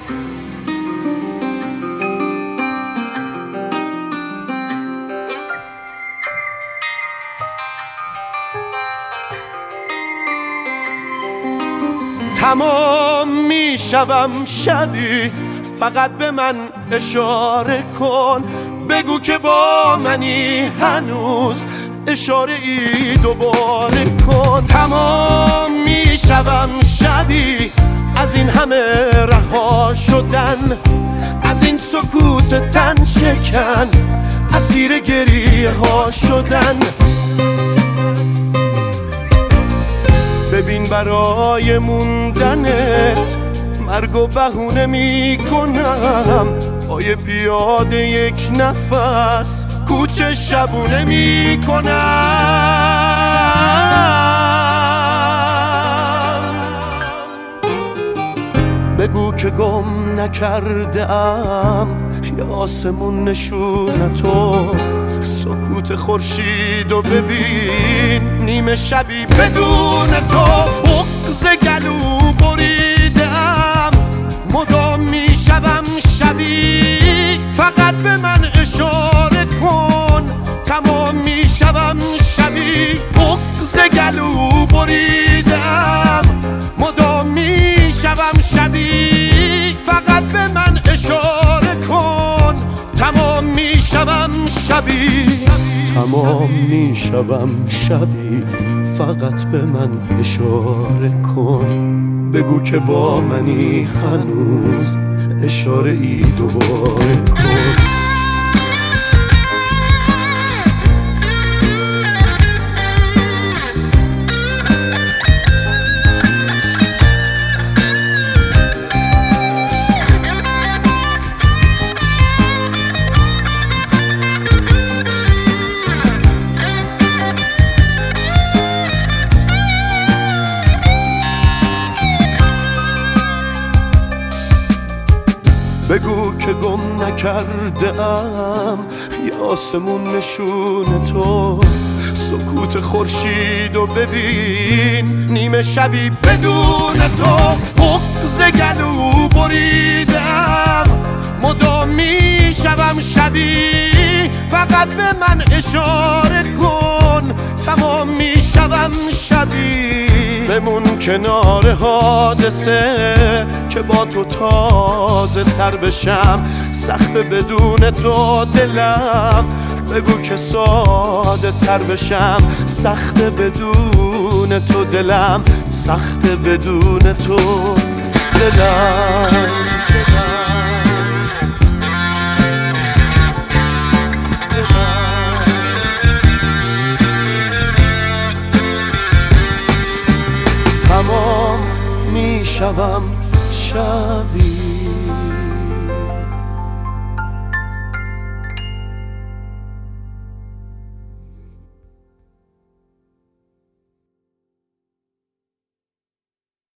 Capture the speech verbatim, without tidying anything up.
تمام میشوم شبی، فقط به من اشاره کن، بگو که با منی هنوز، اشاره ای دوباره کن. تمام میشوم شبی از این همه رها شدن، از این سکوت تن شکن، اسیر گریه ها شدن. ببین برای موندنت مرگ و بهونه می کنم، پای پیاده یک نفس کوچه شبونه می کنم. بگو که گم نکرده ام یا آسمون نشون تو، سکوت خورشید و ببین نیمه شبی بدون تو. بغض گلو بریدم مدام میشوم شبی، فقط به من اشاره کن، تمام میشوم شبی. بغض گلو بریدم مدام میشوم شبی، فقط به من اشاره کن، تمام میشوم شبی. تمام میشوم شبی، فقط به من اشاره کن، بگو که با منی هنوز، اشاره ای دوباره کن. بگو که گم نکرده ام یا آسمون نشون تو، سکوت خورشید و ببین نیمه شبی بدون تو. بغض گلو بریدم مدام میشوم شبی، فقط به من اشاره کن، تمام میشوم شبی. بمون کنار حادثه که با تو تازه تر بشم، سخت بدون تو دلم، بگو که ساده تر بشم. سخت بدون تو دلم، سخت بدون تو دلم. تمام میشوم شبی.